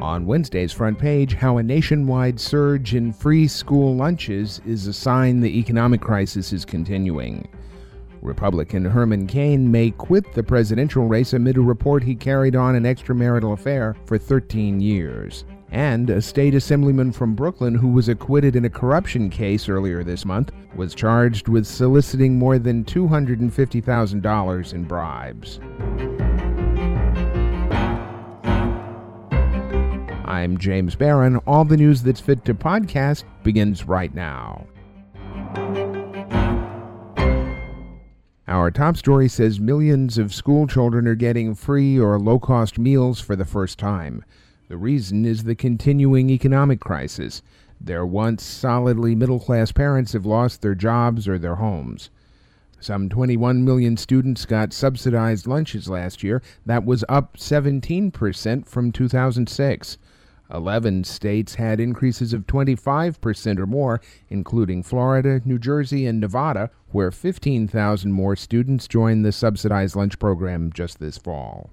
On Wednesday's front page, how a nationwide surge in free school lunches is a sign the economic crisis is continuing. Republican Herman Cain may quit the presidential race amid a report he carried on an extramarital affair for 13 years. And a state assemblyman from Brooklyn who was acquitted in a corruption case earlier this month was charged with soliciting more than $250,000 in bribes. I'm James Barron. All the news that's fit to podcast begins right now. Our top story says millions of school children are getting free or low-cost meals for the first time. The reason is the continuing economic crisis. Their once solidly middle-class parents have lost their jobs or their homes. Some 21 million students got subsidized lunches last year. That was up 17% from 2006. 11 states had increases of 25% or more, including Florida, New Jersey, and Nevada, where 15,000 more students joined the subsidized lunch program just this fall.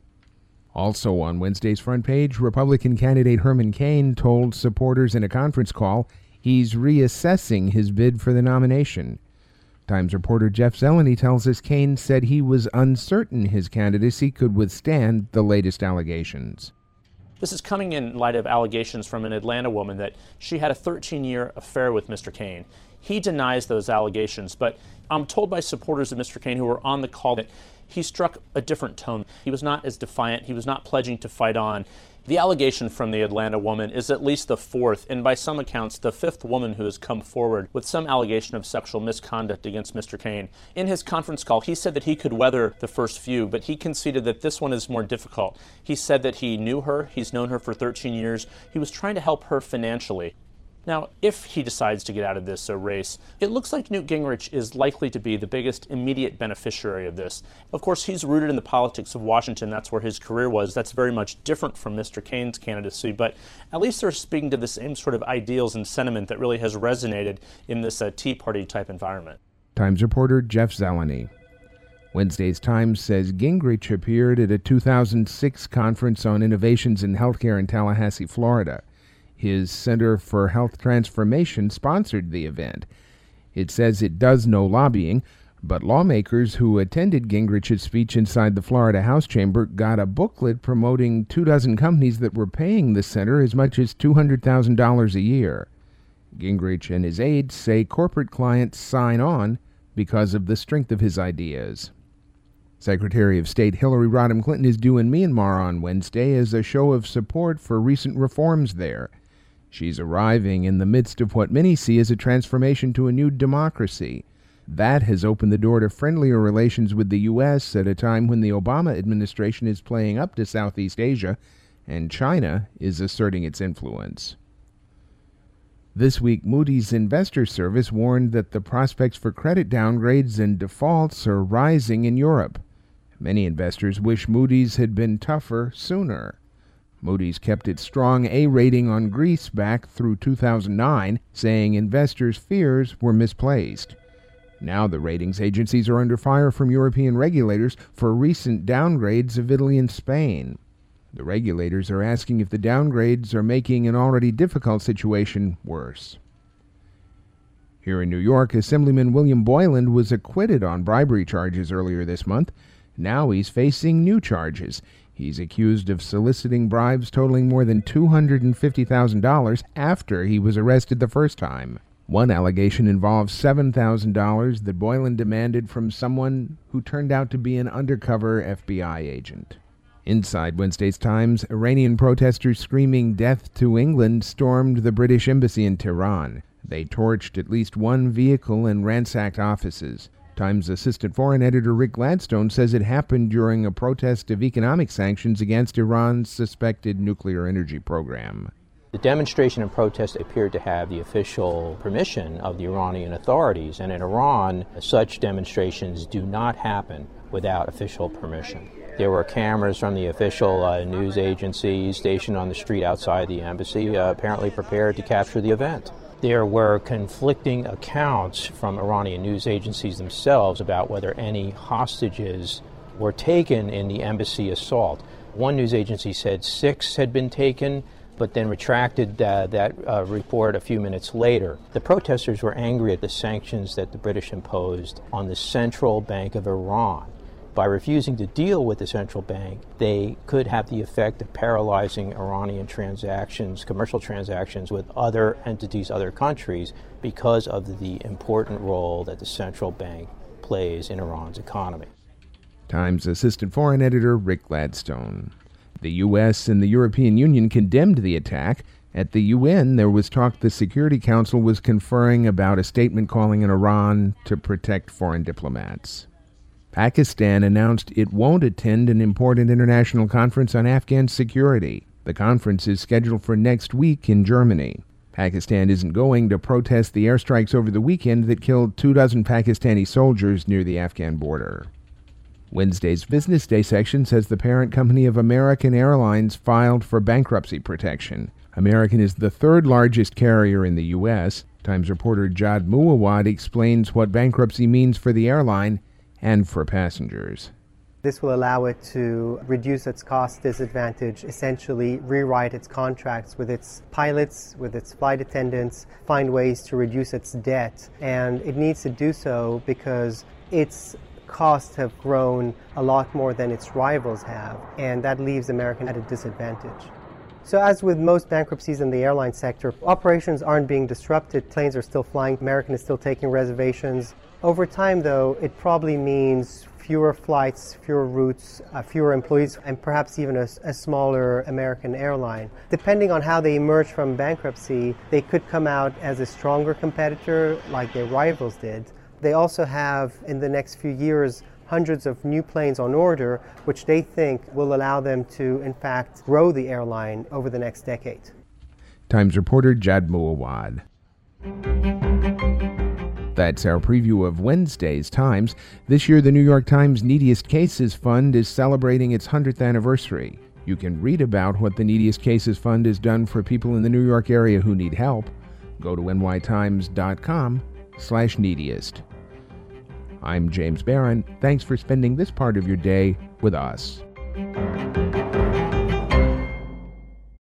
Also on Wednesday's front page, Republican candidate Herman Cain told supporters in a conference call he's reassessing his bid for the nomination. Times reporter Jeff Zeleny tells us Cain said he was uncertain his candidacy could withstand the latest allegations. This is coming in light of allegations from an Atlanta woman that she had a 13-year affair with Mr. Cain. He denies those allegations, but I'm told by supporters of Mr. Cain who were on the call that he struck a different tone. He was not as defiant. He was not pledging to fight on. The allegation from the Atlanta woman is at least the fourth, and by some accounts, the fifth woman who has come forward with some allegation of sexual misconduct against Mr. Cain. In his conference call, he said that he could weather the first few, but he conceded that this one is more difficult. He said that he knew her, he's known her for 13 years, he was trying to help her financially. Now, if he decides to get out of this race, it looks like Newt Gingrich is likely to be the biggest immediate beneficiary of this. Of course, he's rooted in the politics of Washington. That's where his career was. That's very much different from Mr. Cain's candidacy, but at least they're speaking to the same sort of ideals and sentiment that really has resonated in this Tea Party type environment. Times reporter Jeff Zeleny. Wednesday's Times says Gingrich appeared at a 2006 conference on innovations in healthcare in Tallahassee, Florida. His Center for Health Transformation sponsored the event. It says it does no lobbying, but lawmakers who attended Gingrich's speech inside the Florida House chamber got a booklet promoting 24 companies that were paying the center as much as $200,000 a year. Gingrich and his aides say corporate clients sign on because of the strength of his ideas. Secretary of State Hillary Rodham Clinton is due in Myanmar on Wednesday as a show of support for recent reforms there. She's arriving in the midst of what many see as a transformation to a new democracy. That has opened the door to friendlier relations with the U.S. at a time when the Obama administration is playing up to Southeast Asia and China is asserting its influence. This week, Moody's Investor Service warned that the prospects for credit downgrades and defaults are rising in Europe. Many investors wish Moody's had been tougher sooner. Moody's kept its strong A rating on Greece back through 2009, saying investors' fears were misplaced. Now the ratings agencies are under fire from European regulators for recent downgrades of Italy and Spain. The regulators are asking if the downgrades are making an already difficult situation worse. Here in New York, Assemblyman William Boyland was acquitted on bribery charges earlier this month. Now he's facing new charges. He's accused of soliciting bribes totaling more than $250,000 after he was arrested the first time. One allegation involves $7,000 that Boyland demanded from someone who turned out to be an undercover FBI agent. Inside Wednesday's Times, Iranian protesters screaming "Death to England" stormed the British embassy in Tehran. They torched at least one vehicle and ransacked offices. Times assistant foreign editor Rick Gladstone says it happened during a protest of economic sanctions against Iran's suspected nuclear energy program. The demonstration and protest appeared to have the official permission of the Iranian authorities, and in Iran, such demonstrations do not happen without official permission. There were cameras from the official news agencies stationed on the street outside the embassy, apparently prepared to capture the event. There were conflicting accounts from Iranian news agencies themselves about whether any hostages were taken in the embassy assault. One news agency said 6 had been taken. but then retracted that report a few minutes later. The protesters were angry at the sanctions that the British imposed on the Central Bank of Iran. By refusing to deal with the central bank, they could have the effect of paralyzing Iranian transactions, commercial transactions with other entities, other countries, because of the important role that the central bank plays in Iran's economy. Times Assistant Foreign Editor Rick Gladstone. The U.S. and the European Union condemned the attack. At the UN, there was talk the Security Council was conferring about a statement calling on Iran to protect foreign diplomats. Pakistan announced it won't attend an important international conference on Afghan security. The conference is scheduled for next week in Germany. Pakistan isn't going to protest the airstrikes over the weekend that killed 24 Pakistani soldiers near the Afghan border. Wednesday's Business Day section says the parent company of American Airlines filed for bankruptcy protection. American is the third largest carrier in the U.S. Times reporter Jad Muawad explains what bankruptcy means for the airline and for passengers. This will allow it to reduce its cost disadvantage, essentially rewrite its contracts with its pilots, with its flight attendants, find ways to reduce its debt. And it needs to do so because its costs have grown a lot more than its rivals have, and that leaves American at a disadvantage. So as with most bankruptcies in the airline sector, operations aren't being disrupted, planes are still flying, American is still taking reservations. Over time, though, it probably means fewer flights, fewer routes, fewer employees, and perhaps even a smaller American airline. Depending on how they emerge from bankruptcy, they could come out as a stronger competitor like their rivals did. They also have, in the next few years, hundreds of new planes on order, which they think will allow them to, in fact, grow the airline over the next decade. Times reporter Jad Muawad. That's our preview of Wednesday's Times. This year, the New York Times Neediest Cases Fund is celebrating its 100th anniversary. You can read about what the Neediest Cases Fund has done for people in the New York area who need help. Go to nytimes.com/neediest. I'm James Barron. Thanks for spending this part of your day with us.